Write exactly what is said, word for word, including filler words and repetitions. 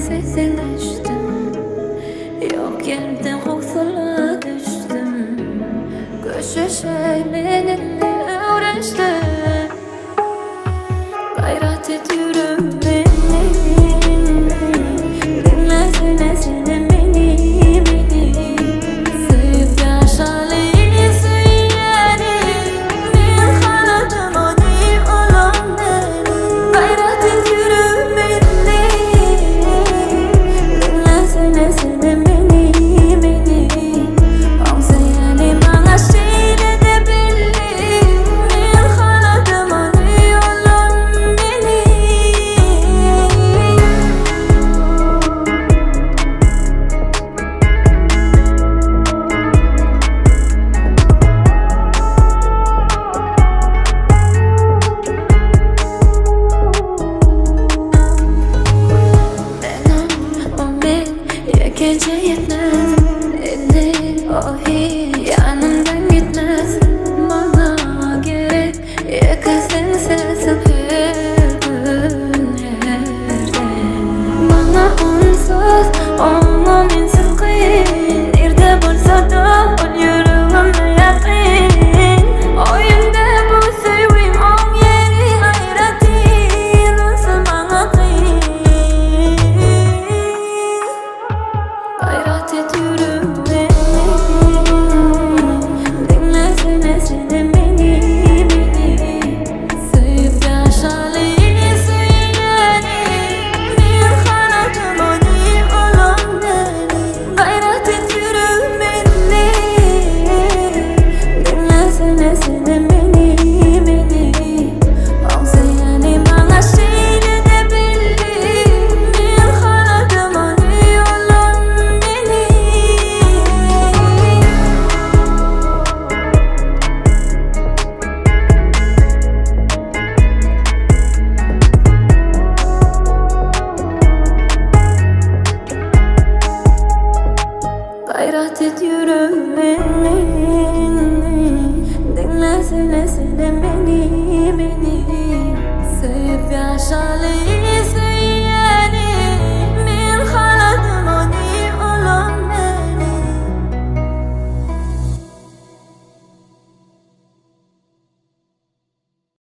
Sesine düştüm, yok yerden huzurla düştüm. Koşuş eyleninle uğraştım. Gayret ediyorum beni, dinlesene seni beni, beni. Sevip yaşalıyı söyleyeni, ben kanadım o değil olan beni. Gayret ediyorum beni, dinlesene seni beni, beni. Amsayani bana şeyle de belli, ben kanadım o değil olan beni. Gece yetmez, elli o hiç yanımdan gitmez. Bana gerek yakasın sesin her gün yerde. Bana onsuz olmam insiz kıyın. Nerede bulsa da ol yüreğimde yakin. Oyunda bu sevim on yeri hayratin. Nasıl bana kıyın. Gayret ediyorum beni, dinlesene seni beni, beni. Sevip yaşalıyı söyleyeni, ben kanadım o değil olan beni. Gayret ediyorum beni, dinlesene seni beni, beni. Amsayani bana şeyle de belli, ben kanadım o değil olan beni. Gayret ediyorum beni, dinlesene seni beni, beni. Sevip yaşalıyı